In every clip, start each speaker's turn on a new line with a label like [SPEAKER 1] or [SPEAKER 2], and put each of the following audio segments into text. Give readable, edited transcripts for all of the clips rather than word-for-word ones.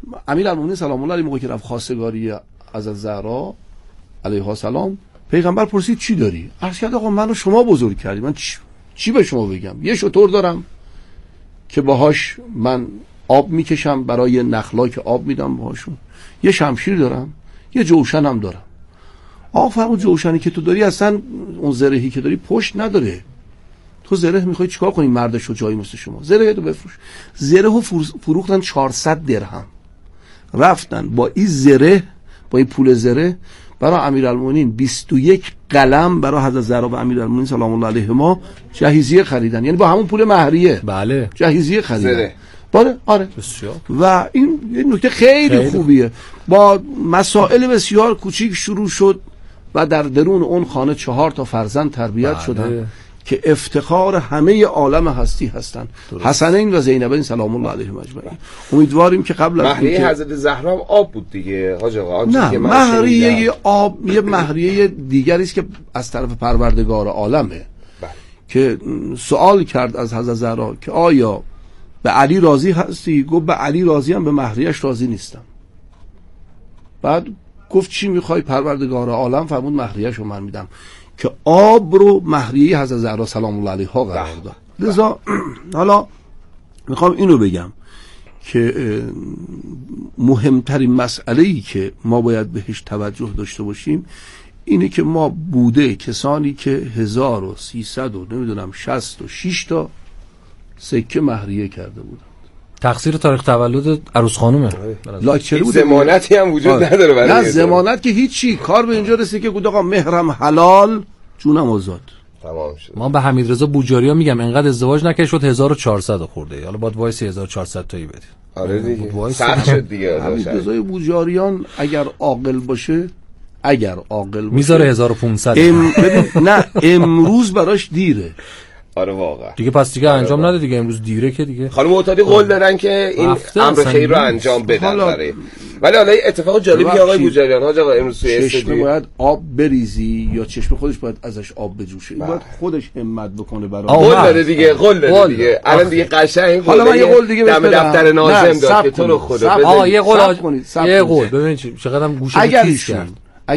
[SPEAKER 1] امیرالمومنین سلام الله علیه موقعی که رفت خواستگاری حضرت زهرا علیها السلام، پیغمبر پرسید چی داری؟ عرض کرد آقا منو شما بزرگ کردی، من چی به شما بگم؟ یه شتر دارم که باهاش من آب میکشم، برای نخلا که آب میدم باهاشون، یه شمشیر دارم، یه جوشن هم دارم. آقا فرمود جوشنی که تو داری اصلا اون زرهی که داری پشت نداره، تو زره میخوای چیکار کنی؟ مرد شجاعی مثل شما زره تو بفروش. زرهو فروختن 400 درهم، رفتن با این زره، با این پول زره برای امیرالمومنین 21 قلم برای حضرت زهرا و امیرالمومنین سلام الله علیهما جهیزیه خریدن، یعنی با همون پول مهریه.
[SPEAKER 2] بله
[SPEAKER 1] جهیزیه خریدن
[SPEAKER 2] زره.
[SPEAKER 1] آره
[SPEAKER 2] بسیار.
[SPEAKER 1] و این یه نکته خیلی خوبیه. با مسائل بسیار کوچیک شروع شد و در درون اون خانه 4 تا فرزند تربیت شدن که افتخار همه عالم هستی هستند، حسنین و زینبین سلام الله علیهم اجمعین. امیدواریم که قبل از
[SPEAKER 3] مهریه حضرت زهرا آب بود دیگه حاج آقا.
[SPEAKER 1] نه، مهریه آب یه مهریه دیگری است که از طرف پروردگار عالمه که سوال کرد از حضرت زهرا که آیا به علی راضی هستی؟ گفت به علی راضی هم، به مهریه‌اش راضی نیستم. بعد گفت چی میخوای؟ پروردگار عالم فرمود مهریه‌شو من میدم، که آب رو مهریه حضرت زهرا سلام الله علیها قرار داد. لذا حالا میخوام اینو بگم که مهمترین مسئله‌ای که ما باید بهش توجه داشته باشیم اینه که ما بوده کسانی که 1300 و نمیدونم 66 تا سکه مهریه کرده بودن.
[SPEAKER 2] تقصیر تاریخ تولد عروس خانومه.
[SPEAKER 1] لاکچری بود.
[SPEAKER 3] ضمانتی هم وجود نداره برای
[SPEAKER 1] نه ضمانت که هیچی. کار به اینجا رسید که گفت آقا مهرم حلال جونم آزاد.
[SPEAKER 3] تمام شد.
[SPEAKER 2] ما به حمیدرضا بوجاریا میگم انقدر ازدواج نکرد شد 1400 خورده. حالا باید وایس 1400 تایی بدی.
[SPEAKER 3] آره دیگه. سخت شد دیگه.
[SPEAKER 1] حمیدرضا بوجاریان اگر عاقل باشه
[SPEAKER 2] میذاره 1500.
[SPEAKER 1] نه امروز براش دیره.
[SPEAKER 3] آره واقعا
[SPEAKER 2] دیگه پس دیگه انجام نده دیگه، امروز دیره که دیگه.
[SPEAKER 3] خانم معتادی قول دادن که این امر خیر رو انجام بدن برای. ولی حالا اتفاق جالبی آقای بوجریان ها آقا امروز توی
[SPEAKER 1] چشمه باید آب بریزی یا چشم خودش باید ازش آب بجوشه. این باید خودش همت بکنه برای
[SPEAKER 3] قول داده دیگه. الان دیگه قشنگ
[SPEAKER 1] حالا من یه قول دیگه
[SPEAKER 3] دم دفتر ناظم داد که تو رو خدا بده.
[SPEAKER 2] آقا یه قول ببین چقدرم گوشه تیز کرد.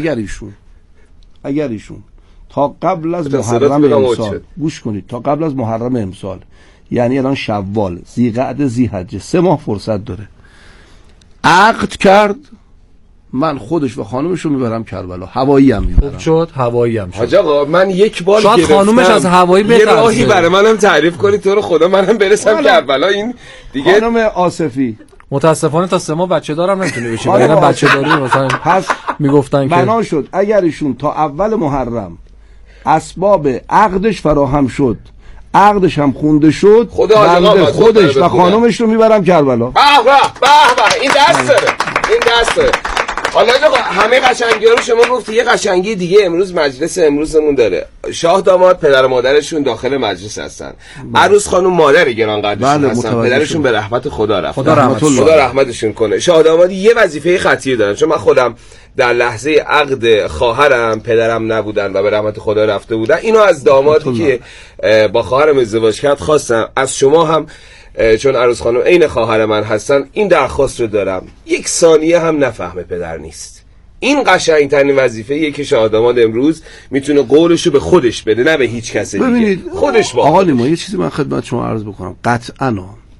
[SPEAKER 1] اگر ایشون تا قبل از محرم امسال گوش کنید، تا قبل از محرم امسال، یعنی الان شوال، ذیقعده، ذیحجه، 3 ماه فرصت داره، عقد کرد، من خودش و خانومش رو میبرم کربلا، هوایی هم میبرم.
[SPEAKER 2] خوب شد هوایی هم شد.
[SPEAKER 3] حاج آقا من یک بار
[SPEAKER 2] گرفتم، شاید خانومش از هوایی بهتره.
[SPEAKER 3] یه راهی برای منم تعریف کنید تو رو خدا منم برسم کربلا. این دیگه
[SPEAKER 1] خانم آصفی
[SPEAKER 2] متاسفانه تا 3 ماه بچه دارم نمیتونه بشه، وگرنه بچه داری مثلا
[SPEAKER 1] پس
[SPEAKER 2] میگفتن که
[SPEAKER 1] بنا شد اگر ایشون تا اول محرم اسباب عقدش فراهم شد، عقدش هم خونده شد، بنده خودش و خانومش رو میبرم کربلا.
[SPEAKER 3] به این دست داره. حالا آقا همه قشنگی رو شما گفتی، یه قشنگی دیگه امروز مجلس امروزمون داره. شاه داماد پدر و مادرشون داخل مجلس هستن. عروس خانم مادر گرانقدرشون هستن. پدرشون به رحمت خدا رفتن. خدا رحمتشون کنه. شاه داماد یه وظیفه خطیر دارن، چون من خودم در لحظه عقد خواهرم پدرم نبودن و به رحمت خدا رفته بودن. اینو از دامادی که با خواهرم ازدواج کرد خواستم، از شما هم چون عروس خانم عین خواهر من هستن این درخواست رو دارم، 1 ثانیه هم نفهمه پدر نیست. این قشنگترین وظیفه‌ایه که شاه داماد امروز میتونه قولشو به خودش بده، نه به هیچ کس دیگه.
[SPEAKER 1] ببینید
[SPEAKER 3] خودش با
[SPEAKER 1] آقا نیما یه چیزی من خدمت شما عرض بکنم. قطعاً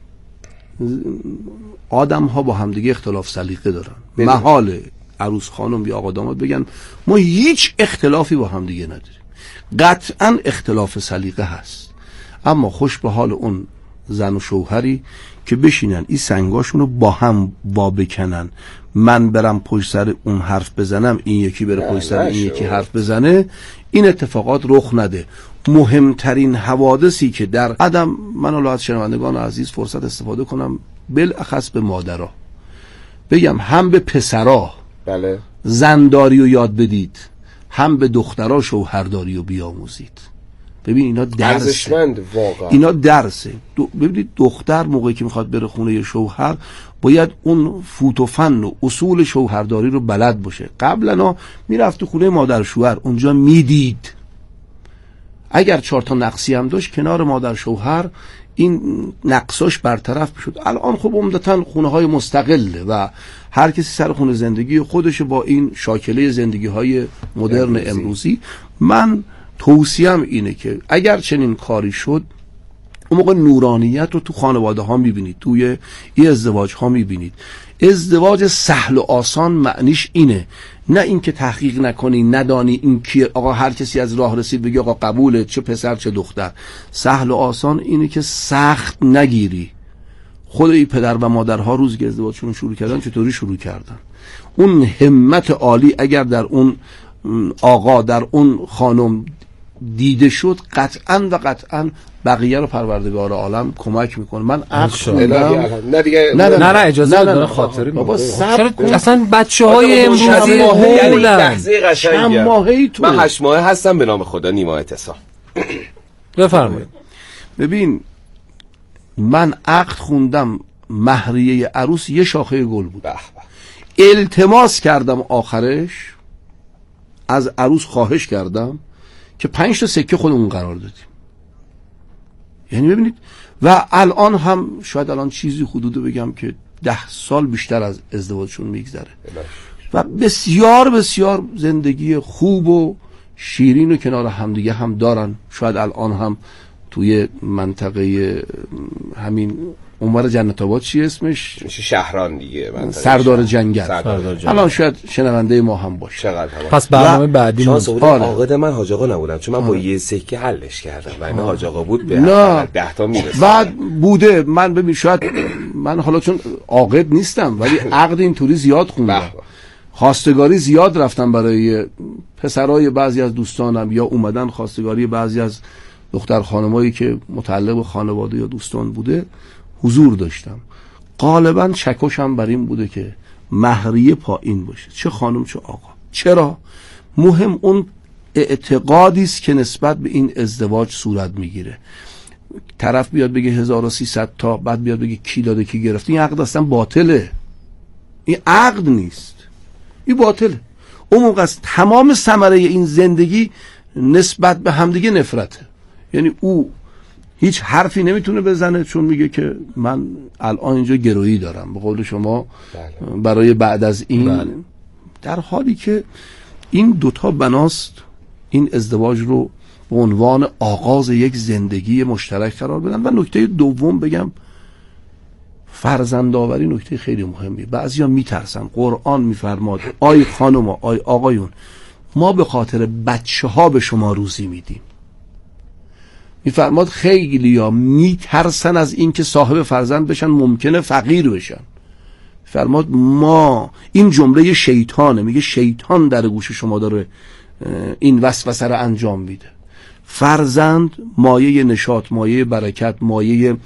[SPEAKER 1] آدم ها با همدیگه اختلاف سلیقه دارن. محاله عروس خانم یا آقا داماد بگن ما هیچ اختلافی با همدیگه نداریم. قطعاً اختلاف سلیقه هست، اما خوش به حال اون زن و شوهری که بشینن این سنگاشون رو با هم بکنن، من برم پشت سر اون حرف بزنم، این یکی بره پشت سر این یکی حرف بزنه، این اتفاقات رخ نده. مهمترین حوادثی که در قدم، من الان از شنوندگان عزیز فرصت استفاده کنم بالاخص به مادرها بگم، هم به پسرها
[SPEAKER 3] بله
[SPEAKER 1] زنداری رو یاد بدید، هم به دخترها شوهرداری رو بیاموزید. ببین اینا درسه، اینا درسه. ببینید دختر موقعی که میخواد بره خونه شوهر باید اون فوت و فن و اصول شوهرداری رو بلد باشه. قبلا میرفت تو خونه مادر شوهر، اونجا میدید، اگر 4 تا نقصی هم داشت کنار مادر شوهر این نقصاش برطرف شد. الان خب عمدتاً خونه‌های مستقله و هر کسی سر خونه زندگی خودش با این شاکله زندگی‌های مدرن امروزی. من توصیه‌ام اینه که اگر چنین کاری شد، اون موقع نورانیت رو تو خانواده ها میبینید، توی این ازدواج ها میبینید. ازدواج سهل و آسان معنیش اینه، نه اینکه تحقیق نکنی، ندانی این کیه، آقا هر کسی از راه رسید بگی آقا قبوله، چه پسر چه دختر. سهل و آسان اینه که سخت نگیری. خود این پدر و مادرها روزی که ازدواجشون شروع کردن چطوری شروع کردن؟ اون همت عالی اگر در اون آقا، در اون خانم دیده شد، قطعاً و قطعاً بقیه رو پروردگار عالم کمک میکنه. من عقل خوندم.
[SPEAKER 3] نه دیگه
[SPEAKER 2] نه اجازه داره خاطری
[SPEAKER 1] بابا
[SPEAKER 2] اصلا بچه‌های امروزی
[SPEAKER 3] لحظه قشنگه.
[SPEAKER 1] ماهی تو
[SPEAKER 3] من 8 ماهه هستم به نام خدا. نیما اتصال
[SPEAKER 2] بفرمایید.
[SPEAKER 1] ببین من عقد خوندم، مهریه عروس یه شاخه گل بود. التماس کردم آخرش از عروس، خواهش کردم که 5 تا سکه خودمون قرار دادیم. یعنی ببینید، و الان هم شاید الان چیزی حدود بگم که 10 سال بیشتر از ازدواجشون میگذره و بسیار بسیار زندگی خوب و شیرین و کنار همدیگه هم دارن. شاید الان هم توی منطقه همین اونور جنت آباد، چی اسمش؟
[SPEAKER 3] شهران دیگه،
[SPEAKER 1] سردار جنگل. الان شاید شنونده ما هم باشه.
[SPEAKER 2] پس برنامه بعدی
[SPEAKER 3] شانس عاقد من حاج آقا نبودم، چون من با یه سکه حلش کردم و این حاج آقا بود به 10 تا میرسه.
[SPEAKER 1] بعد بوده من ببین، شاید من حالا چون عاقد نیستم ولی عقد اینطوری زیاد خوندم، خواستگاری زیاد رفتم برای پسرای بعضی از دوستانم، یا اومدن خواستگاری بعضی از دختر خانمایی که متعلق به خانواده یا دوستان بوده حضور داشتم. غالبا چکشم بر این بوده که مهریه پایین باشه، چه خانم چه آقا. چرا؟ مهم اون اعتقادی است که نسبت به این ازدواج صورت میگیره. طرف بیاد بگه 1300 تا، بعد بیاد بگه کی داده کی گرفته. این عقد اصلا باطله. این عقد نیست، این باطله. اون موقع است تمام ثمره این زندگی نسبت به همدیگه نفرته. یعنی او هیچ حرفی نمیتونه بزنه چون میگه که من الان اینجا گرویی دارم، به قول شما برای بعد از این. در حالی که این دوتا بناست این ازدواج رو به عنوان آغاز یک زندگی مشترک قرار بدن. و نکته دوم بگم، فرزندآوری نکته خیلی مهمیه. بعضیا میترسن. قرآن میفرماد آی خانوما، آی آقایون، ما به خاطر بچه ها به شما روزی میدیم. میفرماد خیلیا میترسن از این که صاحب فرزند بشن، ممکنه فقیر بشن. فرماد ما، این جمله شیطانه، میگه شیطان در گوش شما داره این وسوسه رو انجام میده. فرزند مایه نشاط، مایه برکت، مایه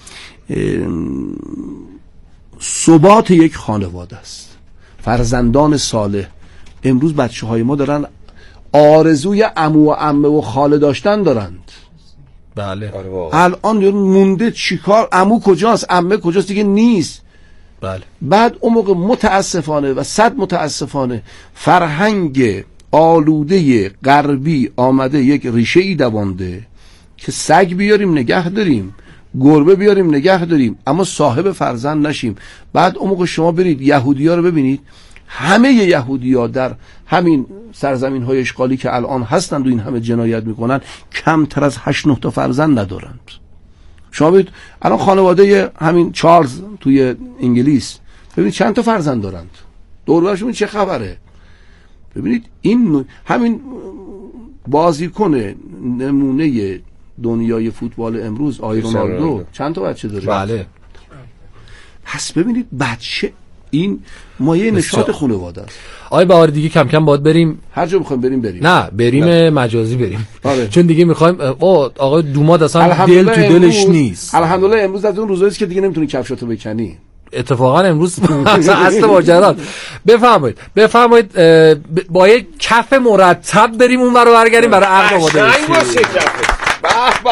[SPEAKER 1] ثبات یک خانواده است. فرزندان صالح. امروز بچه های ما دارن آرزوی عمو و عمه و خاله داشتن دارند.
[SPEAKER 2] بله.
[SPEAKER 1] الان مونده چیکار، عمو کجاست، عمه کجاست، دیگه نیست.
[SPEAKER 2] بله.
[SPEAKER 1] بعد اون موقع متاسفانه و صد متاسفانه فرهنگ آلوده غربی آمده یک ریشه ای دوانده که سگ بیاریم نگه داریم، گربه بیاریم نگه داریم، اما صاحب فرزند نشیم. بعد اون موقع شما برید یهودی‌ها رو ببینید، همه یهودی‌ها در همین سرزمین های اشغالی که الان هستند و این همه جنایت میکنن، کمتر از 8-9 تا فرزند ندارند. شما ببینید الان خانواده همین چارلز توی انگلیس، ببینید چند تا فرزند دارند، دور و برشون چه خبره. ببینید این همین بازیکن نمونه دنیای فوتبال امروز آی رونالدو چند تا بچه داره؟
[SPEAKER 2] بله.
[SPEAKER 1] پس ببینید بچه این مایه نشاط خانواده است.
[SPEAKER 2] آی بهار دیگه کم کم باید بریم،
[SPEAKER 1] هر جا میخوایم بریم.
[SPEAKER 2] نه بریم مجازی بریم.
[SPEAKER 1] آره.
[SPEAKER 2] چون دیگه میخوایم آقا دوماد اصلا دل تو دلش نیست.
[SPEAKER 1] الحمدلله امروز از اون روزایی که دیگه نمیتونی کفشاتو بکنی.
[SPEAKER 2] اتفاقا امروز اصل ماجرات. بفرمایید با یک کف مرتب بریم اون رو برگردیم برای عقد آماده بشیم.
[SPEAKER 3] به به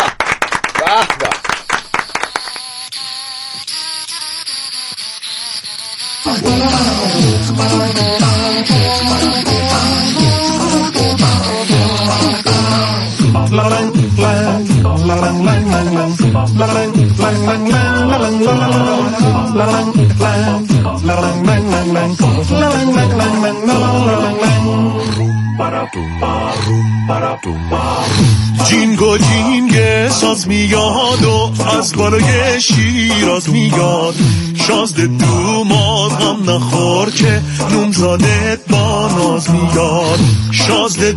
[SPEAKER 4] جینگو جینگه ساز میاد و از بالای شیراز میاد، شازده دوماد هم نخور که نومزادت با ناز میاد. شازده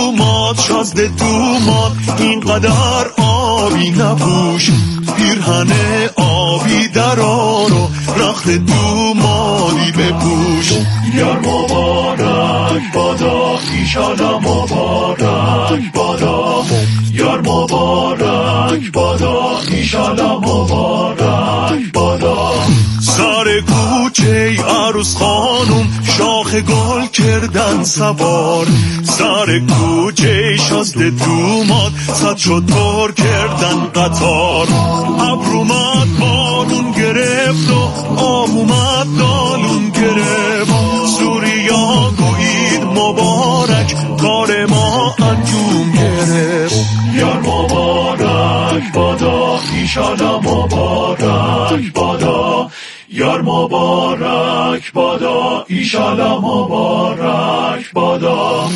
[SPEAKER 4] دوماد اینقدر آبی نپوش، پیرهن آبی درار و رخت دومادی بپوش. یار مبارک بادا ایشالا مبارک بادا، یار مبارک بادا ایشالا مبارک بادا. سر کوچه عروس خانم شاخ گل کردن سوار، سر کوچه شازده دوماد صد شتر کردن قطار. ابر اومد بارون گرفت و آب اومد دالون گرفت، سوریا گوید مبارک کار ما انجام گرفت. یار مبارک بادا ایشالا مبارک بادا، یار مبارک بادا ایشالا مبارک بادا.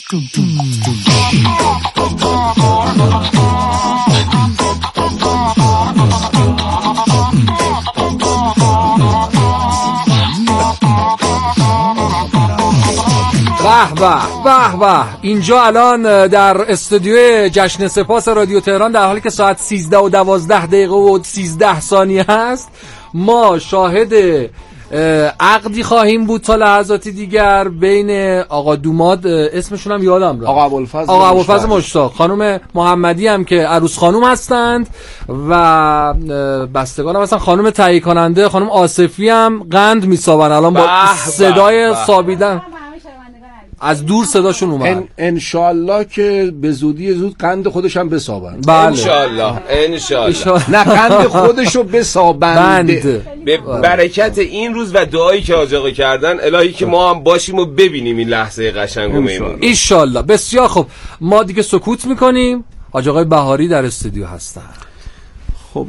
[SPEAKER 2] به به اینجا الان در استودیو جشن سپاس رادیو تهران در حالی که ساعت 13 و 12 دقیقه و 13 ثانیه هست، ما شاهد عقدی خواهیم بود تا لحظاتی دیگر بین آقا دوماد، اسمشون هم یادم رفت،
[SPEAKER 1] آقا ابوالفضل
[SPEAKER 2] مشتاق، خانم محمدی هم که عروس خانم هستند و بستگان هم هستن، خانم تهیه کننده خانم آصفی هم قند میسابن الان با صدای سابیدن از دور صداشون اومد.
[SPEAKER 1] انشالله که به زودی زود قند خودش هم بسابند.
[SPEAKER 2] بله
[SPEAKER 3] انشالله
[SPEAKER 1] نه قند خودشو بسابند
[SPEAKER 3] به برکت این روز و دعایی که حاج آقا کردن. الهی که ما هم باشیم و ببینیم این لحظه قشنگ و میمون
[SPEAKER 2] انشالله. بسیار خب ما دیگه سکوت میکنیم. حاج آقای بهاری در استودیو هستن.
[SPEAKER 1] خب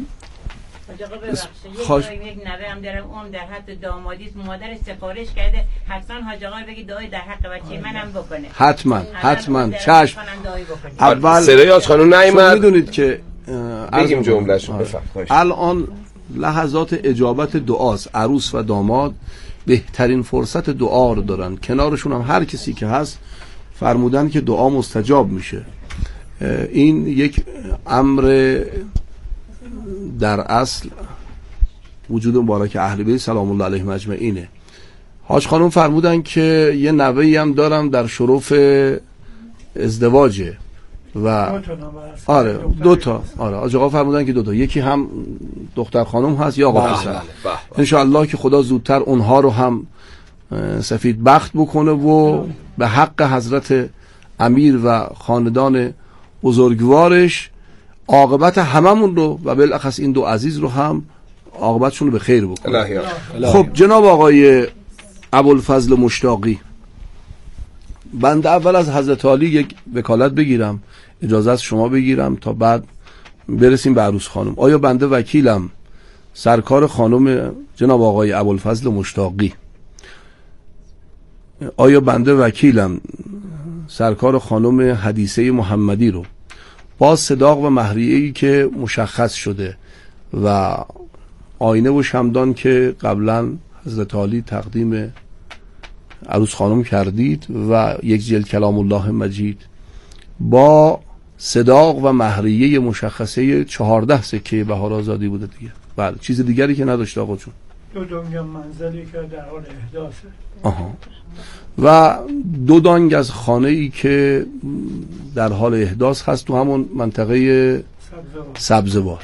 [SPEAKER 5] خواهش یک نوه هم دارم، اون در حد دامادیست، مادرش سفارش کرده حتما حاج آقا بگی دعای در حق بچه منم بکنه.
[SPEAKER 1] حتما چشم.
[SPEAKER 3] اول صدای حاج خانم نیامد،
[SPEAKER 1] میدونید که
[SPEAKER 3] بگیم جمله‌شو بفرمایید.
[SPEAKER 1] الان لحظات اجابت دعاست. عروس و داماد بهترین فرصت دعا رو دارن، کنارشون هم هر کسی که هست فرمودن که دعا مستجاب میشه. این یک امر در اصل وجود مبارک اهل بیت سلام الله علیهم اجمعینه. حاج خانم فرمودن که یه نوه‌ای هم دارم در شرف ازدواجه و آره دوتا، آره حاج آقا فرمودن که دوتا، یکی هم دختر خانم هست یا آقا پسر. انشاءالله که خدا زودتر اونها رو هم سفید بخت بکنه و به حق حضرت امیر و خاندان بزرگوارش عاقبت هممون رو و بالاخص این دو عزیز رو هم عاقبتشون رو به خیر بکنه. خب جناب آقای ابوالفضل مشتاقی، بنده اول از حضرت عالی یک وکالت بگیرم، اجازه از شما بگیرم تا بعد برسیم به عروس خانم. آیا بنده وکیلم سرکار خانم جناب آقای ابوالفضل مشتاقی، آیا بنده وکیلم سرکار خانم حدیثه محمدی رو با صداق و مهریه‌ای که مشخص شده و آینه و شمدان که قبلا حضرت عالی تقدیم عروس خانم کردید و یک جلد کلام الله مجید با صداق و مهریه مشخصه 14 سکه بهار آزادی بوده دیگه. بله چیز دیگری که نداشته آقا جون.
[SPEAKER 6] دو دنگ منزلی که در حال احداثه.
[SPEAKER 1] آها. و 2 دانگ از خانه‌ای که در حال احداث هست تو همون منطقه سبزوار.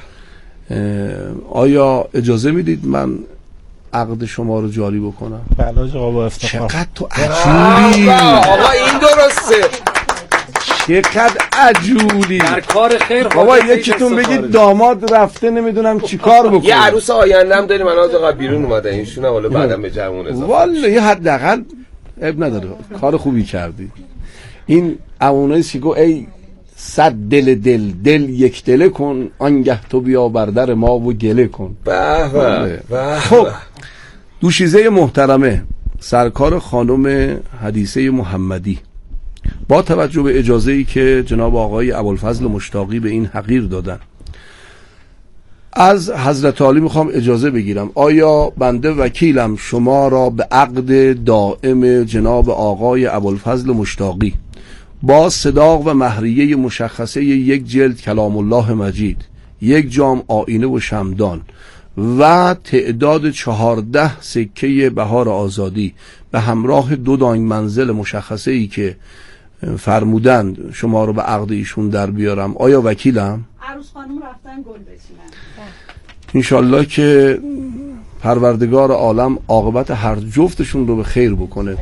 [SPEAKER 1] آیا اجازه میدید من عقد شما رو جاری بکنم؟
[SPEAKER 7] بله آقا با افتخار.
[SPEAKER 1] چقدر تو عجولی
[SPEAKER 3] آقا این درسته،
[SPEAKER 1] چقدر عجولی
[SPEAKER 2] در کار خیر.
[SPEAKER 1] بابا یکیتون بگید داماد رفته نمیدونم چی کار بکنه.
[SPEAKER 3] یه عروس آینده هم داریم، من آقا بیرون اومده اینشون هم حالا بعدم به جمعون اضافه.
[SPEAKER 1] والا یه حداقل اب نداره، کار خوبی کردی. این امونای سیگو ای صد دل یک دله کن، آنگه تو بیا بر در ما و گله کن.
[SPEAKER 3] به به به.
[SPEAKER 1] خب دوشیزه محترمه سرکار خانم حدیثه محمدی، با توجه به اجازه‌ای که جناب آقای ابوالفضل مشتاقی به این حقیر دادن، از حضرت عالی میخوام اجازه بگیرم آیا بنده وکیلم شما را به عقد دائم جناب آقای ابوالفضل مشتاقی با صداق و مهریه مشخصه یک جلد کلام الله مجید، یک جام آینه و شمدان و تعداد 14 سکه بهار آزادی به همراه 2 دانگ منزل مشخصه ای که فرمودند شما رو به عقد ایشون در بیارم، آیا وکیلم؟
[SPEAKER 7] عروس خانم رفتن گل بچینن
[SPEAKER 1] انشالله که پروردگار عالم عاقبت هر جفتشون رو به خیر بکنه.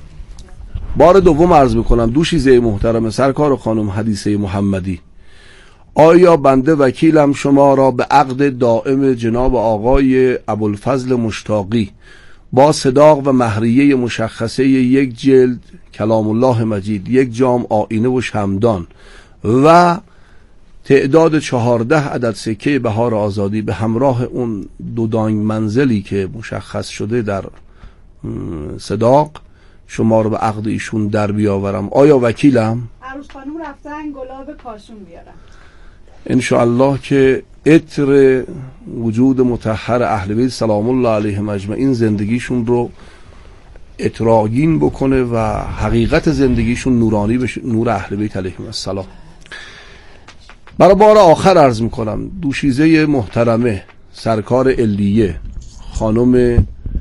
[SPEAKER 1] بار دوم عرض میکنم دوشیزه محترم سرکار خانم حدیثه محمدی، آیا بنده وکیلم شما را به عقد دائم جناب آقای ابوالفضل مشتاقی با صداق و مهریه مشخصه یک جلد کلام الله مجید، یک جام آینه و شمدان و تعداد 14 عدد سکه بهار آزادی به همراه اون 2 دانگ منزلی که مشخص شده در صداق شما رو به عقد ایشون در بیاورم، آیا وکیلم؟
[SPEAKER 7] عروس خانم رفتن گلاب کاشون بیارن
[SPEAKER 1] انشاءالله که عطر وجود مطهر اهل بیت سلام الله علیهم اجمعین زندگیشون رو اطراگین بکنه و حقیقت زندگیشون نورانی بشه، نور اهل بیت علیهم السلام. برای بار آخر عرض میکنم دوشیزه محترمه سرکار علیه خانم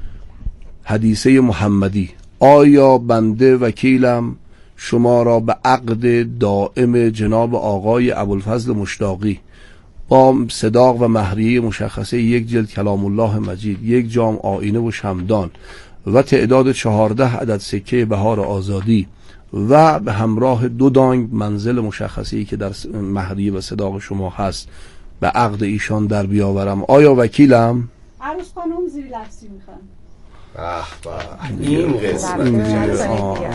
[SPEAKER 1] حدیثه محمدی، آیا بنده وکیلم شما را به عقد دائم جناب آقای ابوالفضل مشتاقی با صداق و مهریه مشخصه یک جلد کلام الله مجید، یک جام آینه و شمدان و تعداد 14 عدد سکه بهار آزادی و به همراه 2 دانگ منزل مشخصی که در مهریه و صداق شما هست به عقد ایشان در بیاورم، آیا وکیلم؟
[SPEAKER 7] عروس خانم زیر لفظی میخوان.
[SPEAKER 3] این قسمت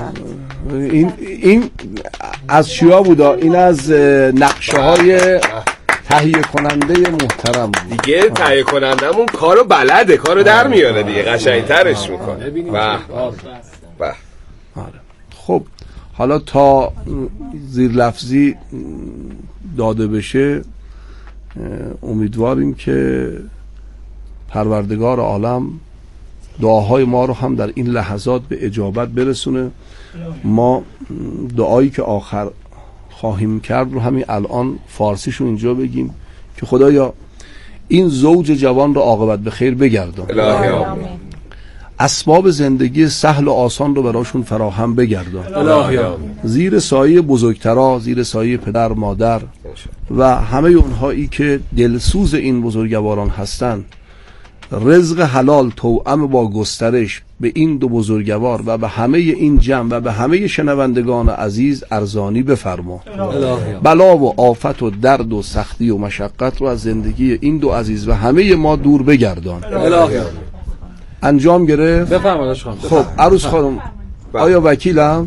[SPEAKER 1] این از چیا بودا؟ این از نقشه های تهیه کننده محترم بود
[SPEAKER 3] دیگه. تهیه کنندمون کارو بلده، کارو در میاره دیگه، قشنگترش میکنه. به
[SPEAKER 1] خب حالا تا زیر لفظی داده بشه امیدواریم که پروردگار عالم دعاهای ما رو هم در این لحظات به اجابت برسونه. ما دعایی که آخر خواهیم کرد رو همین الان فارسیشو اینجا بگیم که خدایا این زوج جوان رو عاقبت به خیر بگردان، اسباب زندگی سهل و آسان رو براشون فراهم بگردان، زیر سایه بزرگترا، زیر سایه پدر مادر و همه اونهایی که دلسوز این بزرگواران هستن، رزق حلال توأم با گسترش به این 2 بزرگوار و به همه این جمع و به همه شنوندگان عزیز ارزانی بفرما. بلا و آفت و درد و سختی و مشقت رو از زندگی این 2 عزیز و همه ما دور بگردان. انجام گرفت؟
[SPEAKER 2] بفرمایید خانم.
[SPEAKER 1] خب عروس خانم آیا وکیلم؟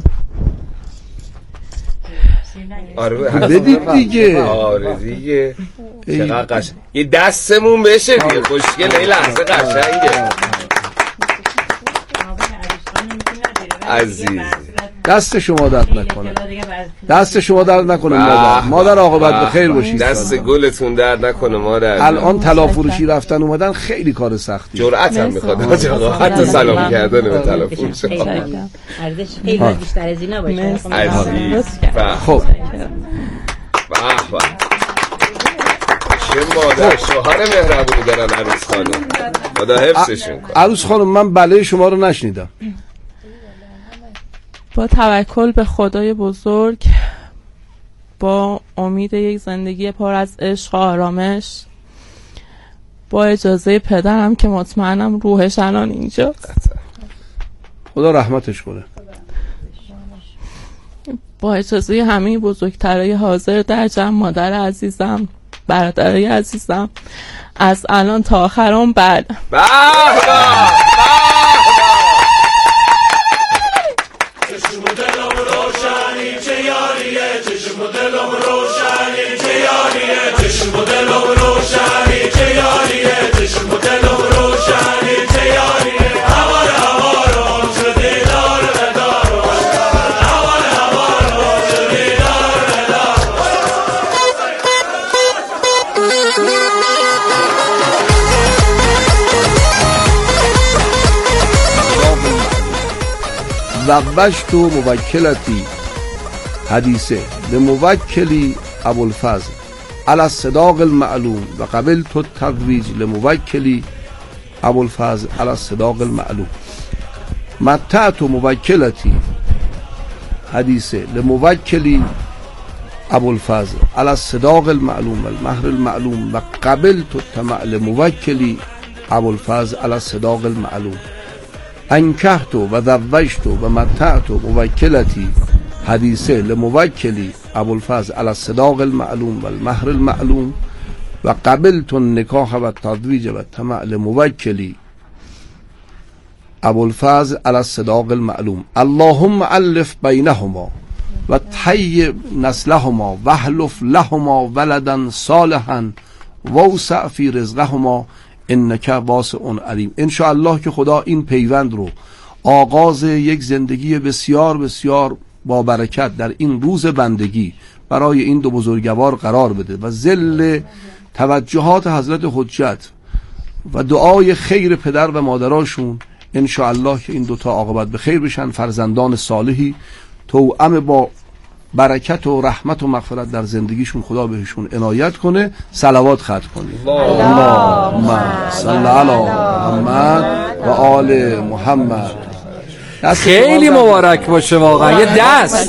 [SPEAKER 3] آره
[SPEAKER 1] بدید دیگه.
[SPEAKER 3] آره دیگه. چقدر قشنگ. یه دستمون بشه دیگه، خوشگله. این لحظه قشنگه عزیز.
[SPEAKER 1] دست شما درد نکنه، دست شما درد نکنه مادر عاقبت به خیر باشید.
[SPEAKER 3] دست گلتون درد نکنه مادر.
[SPEAKER 1] الان طلافروشی رفتن اومدن خیلی کار سختی،
[SPEAKER 3] جرأت هم میخواد حتی سلام کردن به طلافروش.
[SPEAKER 5] ارزش خیلی بیشتر از اینا باشه.
[SPEAKER 1] خب
[SPEAKER 3] چه مادر شوهر مهربونی دارن عروس خانم، خدا حفظشون کنه.
[SPEAKER 1] عروس خانم من بله شما رو نشنیدم.
[SPEAKER 8] با توکل به خدای بزرگ، با امید یک زندگی پر از عشق و آرامش، با اجازه پدرم که مطمئنم روحش الان اینجاست،
[SPEAKER 1] خدا رحمتش کنه،
[SPEAKER 8] با اجازه همه بزرگترهای حاضر در جمع، مادر عزیزم، برادرای عزیزم، از الان تا آخرام بعد
[SPEAKER 4] چشم دلم روشنی چه یاریه، چشم دلم
[SPEAKER 1] زوجت موکلتی حدیثه لموکلی ابوالفضل علی الصداق المعلوم و قبلت التزویج لموکلی ابوالفضل علی الصداق المعلوم. متعت موکلتی حدیثه لموکلی ابوالفضل علی الصداق المعلوم و المهر المعلوم و قبلت التمع لموکلی ابوالفضل علی الصداق المعلوم. انکحت و زوجت و متعت موکلتی حدیثه لموکلی ابوالفضل علی الصداق المعلوم و المهر المعلوم و قبلت النکاح و التزویج و التمع لموکلی ابوالفضل علی الصداق المعلوم. اللهم الف بینهما و طیب نسلهما و احلف لهما ولدا صالحا ووسع فی رزقهما انک واسع علیم. ان شاء الله که خدا این پیوند رو آغاز یک زندگی بسیار بسیار با برکت در این روز بندگی برای این دو بزرگوار قرار بده و ظل توجهات حضرت حجت و دعای خیر پدر و مادراشون ان شاء الله که این دوتا عاقبت به خیر بشن، فرزندان صالحی توأم با برکت و رحمت و مغفرت در زندگیشون خدا بهشون عنایت کنه. صلوات ختم کنید. اللهم صل علی محمد و آل محمد.
[SPEAKER 2] خیلی مبارک باشه واقعا. یه دست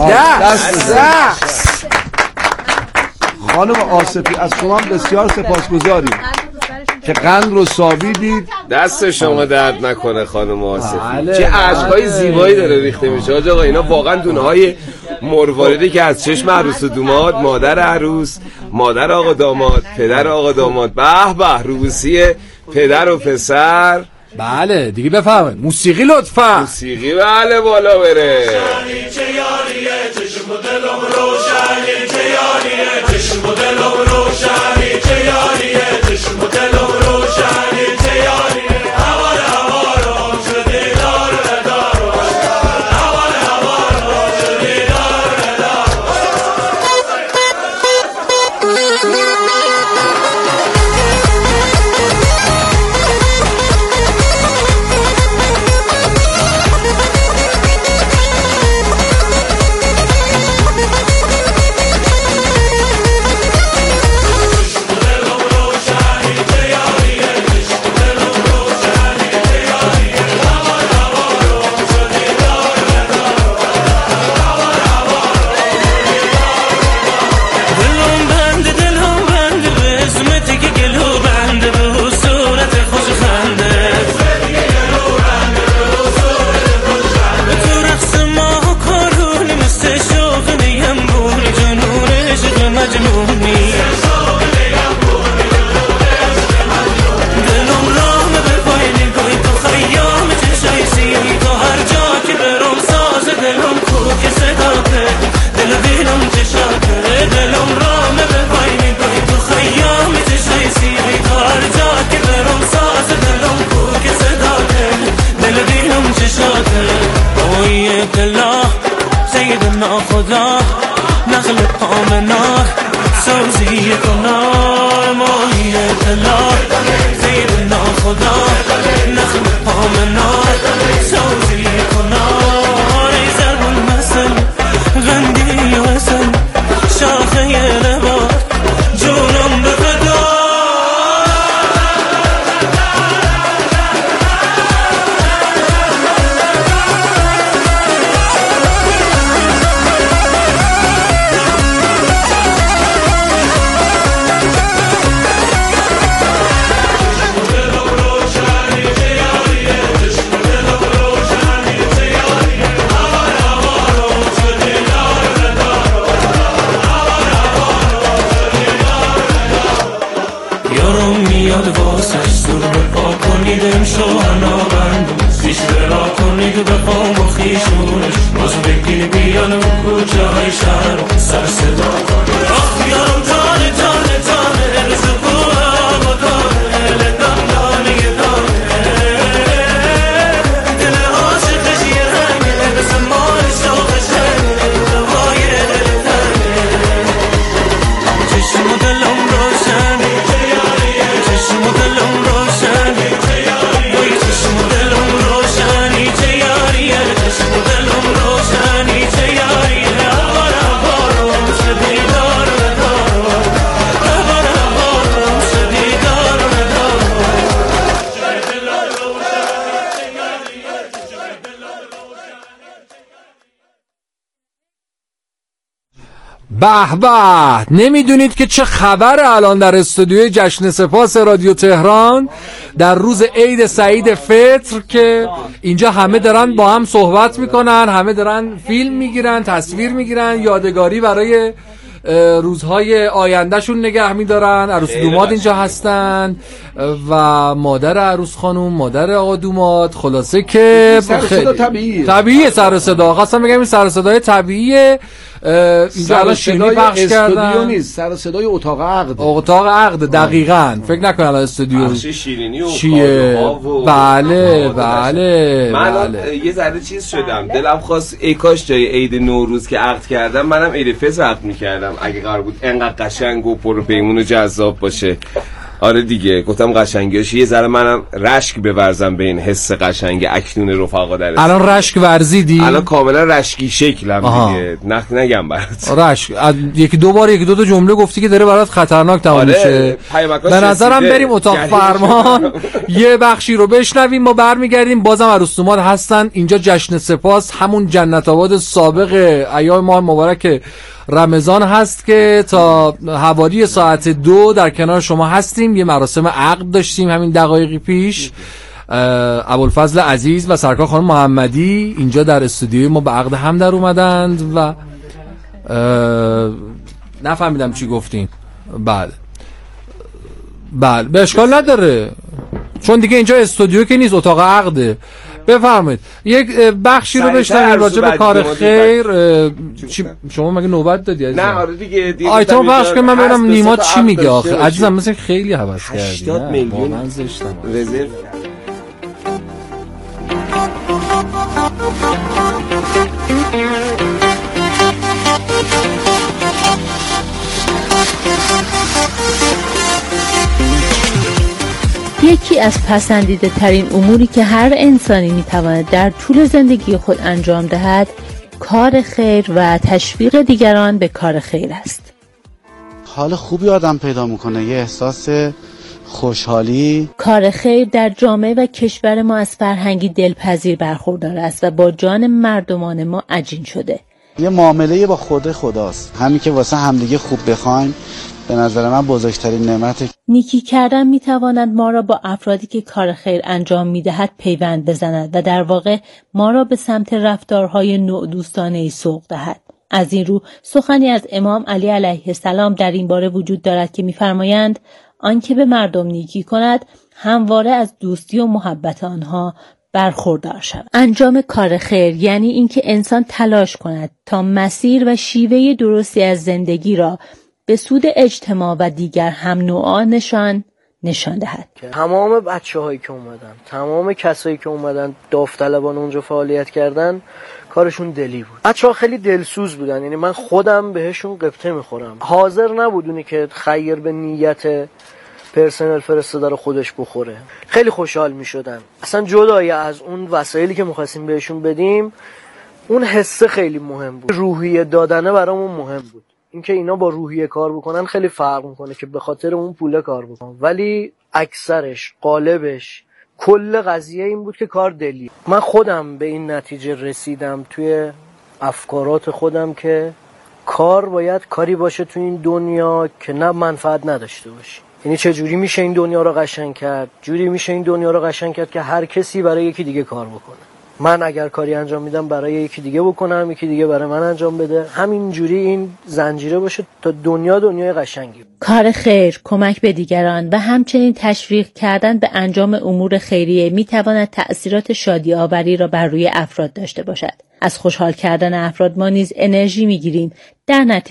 [SPEAKER 1] خانم آصفی از شما بسیار سپاسگزاریم که قند رو سابیدید.
[SPEAKER 3] دست شما درد نکنه خانم آصفی. چه اشکای زیبایی داره ریخته میشه آقا. اینا واقعا دونه‌های مرواریدی که از چشم عروس و دوماد، مادر عروس، مادر آقا داماد، پدر آقا داماد، به به روسی پدر و پسر.
[SPEAKER 2] بله دیگه بفهمید. موسیقی لطفا.
[SPEAKER 3] موسیقی بله بالا بره.
[SPEAKER 4] چه یاریه چشم و دلم روشنی، چه یاریه چشم و دلم روشنی، چه یاریه چشم و دلم روشنی، چه یاریه هوار هوارم شده دار ندارم، هوار هوارم شده دار ندارم.
[SPEAKER 9] خدا نخل پامنا سوزی کنار ماهی اطلاع زیرنا خدا نخل پامنا سوزی کنار ای زربون مثل غندی وسل شاخه نبات جونم به فدا شوهنا بند پیش برا کنید بخوام و خیشونش باز بگیر بیان و کوچه های شهر سر صدا کنید آخ یارم تانه تانه تانه رزقو آبادانه لدم دانه دانه دل عاشقش یه رنگه بس مال شوقش هنگه دوای دل تنه چشم و دلم روشنه چشم و دلم روشنه چشم دلم روشنی چه یاریه چشم دلم
[SPEAKER 2] به به، نمیدونید که چه خبره الان در استودیوی جشن سپاس رادیو تهران در روز عید سعید فطر که اینجا همه دارن با هم صحبت میکنن، همه دارن فیلم میگیرن، تصویر میگیرن، یادگاری برای روزهای آیندهشون نگه میدارن. عروس دوماد اینجا هستن و مادر عروس خانوم، مادر آقا دوماد. خلاصه که
[SPEAKER 1] سر صدا
[SPEAKER 2] طبیعیه سر صدا. خواستم بگم این سر صدای طبیعیه. اینجا الان شیرینی پخش کردن.
[SPEAKER 1] استودیو نیست، سر صدای اتاق عقد.
[SPEAKER 2] اتاق عقد دقیقاً. فکر نکن الان استودیو
[SPEAKER 3] بخش شیرینی و
[SPEAKER 2] چیه. بله.
[SPEAKER 3] من یه ذره چیز شدم، دلم خواست ای کاش جای عید نوروز که عقد کردم منم عید فطر عقد می‌کردم اگه قرار بود انقدر قشنگ و پر و پیمون و جذاب باشه. آره دیگه، گفتم قشنگیش یه ذره منم رشک بورزم به این حس قشنگ اکنون رفقا در
[SPEAKER 2] الان رشک ورزیدی؟
[SPEAKER 3] الان کاملا رشکی شکلم دیگه. نگم برات
[SPEAKER 2] رشک. یکی دو جمله گفتی که داره برات خطرناک تمام میشه. به نظرم بریم اتاق فرمان یه بخشی رو بشنویم، ما برمیگردیم. بازم عروس دوماد هستن اینجا. جشن سپاس همون جنت آباد سابق ایام ماه مبارک رمضان هست که تا حوالی ساعت 2 در کنار شما هستیم. یه مراسم عقد داشتیم همین دقایقی پیش. ابوالفضل عزیز و سرکار خانم محمدی اینجا در استودیوی ما به عقد هم در اومدند و نفهمیدم چی گفتین. بله به اشکال نداره چون دیگه اینجا استودیو که نیست، اتاق عقده. بفرمایید یک بخشی رو بشنویم راجع به کار خیر. شما مگه نوبت دادی عزیزم؟
[SPEAKER 3] نه آره دیگه
[SPEAKER 2] آیتم پخش که من ببینم نیما چی میگه آخه. عزیزم مثلا خیلی حوض کردی.
[SPEAKER 3] 80 میلیون رزرو.
[SPEAKER 10] یکی از پسندیده ترین اموری که هر انسانی میتواند در طول زندگی خود انجام دهد کار خیر و تشویق دیگران به کار خیر است.
[SPEAKER 11] حال خوبی آدم پیدا میکنه، یه احساس خوشحالی.
[SPEAKER 10] کار خیر در جامعه و کشور ما از فرهنگی دلپذیر برخوردار است و با جان مردمان ما عجین شده.
[SPEAKER 11] یه معامله با خداست. همین که واسه همدیگه خوب بخوایم به نظر من بزرگترین نعمته.
[SPEAKER 10] نیکی کردن میتواند ما را با افرادی که کار خیر انجام میدهد پیوند بزند و در واقع ما را به سمت رفتارهای نوع‌دوستانه‌ای سوق دهد. از این رو سخنی از امام علی علیه السلام در این باره وجود دارد که میفرمایند آنکه به مردم نیکی کند همواره از دوستی و محبت آنها برخوردار شود. انجام کار خیر یعنی اینکه انسان تلاش کند تا مسیر و شیوه درستی از زندگی را به سود اجتماع و دیگر هم نوعان نشان دهد.
[SPEAKER 12] تمام بچه‌هایی که اومدن، تمام کسایی که اومدن داوطلبانه اونجا فعالیت کردن، کارشون دلی بود. بچه‌ها خیلی دلسوز بودن، یعنی من خودم بهشون قبطه میخورم. حاضر نبودونی که خیر به نیت پرسنل فرستاده رو خودش بخوره. خیلی خوشحال میشدن. اصلا جدای از اون وسایلی که می‌خواستیم بهشون بدیم، اون حسه خیلی مهم بود. روحیه دادنه برامون مهم بود. اینکه اینا با روحیه کار بکنن خیلی فرق میکنه که به خاطر اون پوله کار بکنن، ولی اکثرش قالبش کل قضیه این بود که کار دلی. من خودم به این نتیجه رسیدم توی افکارات خودم که کار باید کاری باشه توی این دنیا که نه منفعت نداشته باشه. یعنی چه جوری میشه این دنیا رو قشنگ کرد؟ جوری میشه این دنیا رو قشنگ کرد که هر کسی برای یکی دیگه کار بکنه. من اگر کاری انجام میدم برای یکی دیگه بکنم، یکی دیگه برای من انجام بده، همینجوری این زنجیره باشه تا دنیای قشنگی.
[SPEAKER 10] کار خیر، کمک به دیگران و همچنین تشویق کردن به انجام امور خیریه میتواند تأثیرات شادی آوری را بر روی افراد داشته باشد. از خوشحال کردن افراد ما نیز انرژی میگیریم، در نتیجه